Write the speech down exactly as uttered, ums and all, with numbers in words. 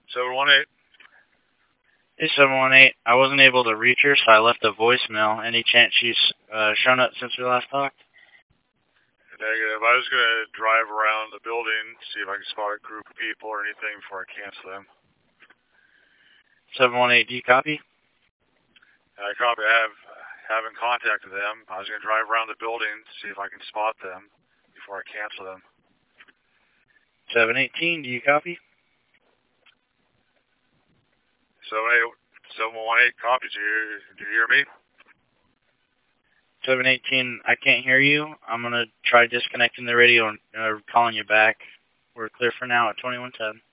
seven one eight. Hey, seven one eight. I wasn't able to reach her, so I left a voicemail. Any chance she's uh, shown up since we last talked? Negative. I was going to drive around the building, see if I can spot a group of people or anything before I cancel them. seven one eight, do you copy? I copy. I have, haven't contacted them. I was going to drive around the building, see if I can spot them before I cancel them. seven eighteen, do you copy? seven one eight, copy. Do you, do you hear me? seven eighteen, I can't hear you. I'm going to try disconnecting the radio and uh, calling you back. We're clear for now at twenty-one ten.